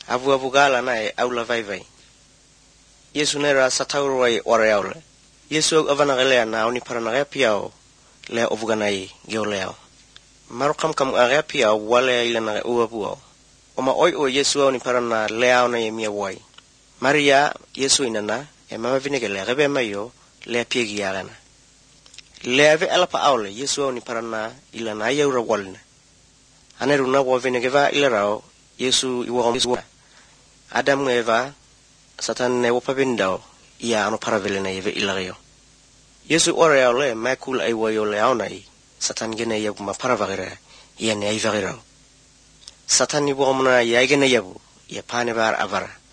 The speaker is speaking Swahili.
Avu gala na aula vai. Yesu nera satauroi oreaule. Yesu avanagelea na oni paranagea piao le ovuganai geoleo. Marokam agea piao wale ile na uabuo. Oma o Yesu oni parana leo na yemia wai. Maria Yesu inana mama vinegele rebe mayo le piegi yagana. Leve alapa aule Yesu oni parana ila na yaura walna. Aneru na wa vinegeva ila rao Yesu iwa Adam Eva Satan ne wapabindao ia ano paravele na yeve ilario. Yesu ore aule makul ai wayo leaunai Satan gene yabu ma paravagera ia ne ai vagera. Satan ni bomna ya gene yabu ia pane bar avara.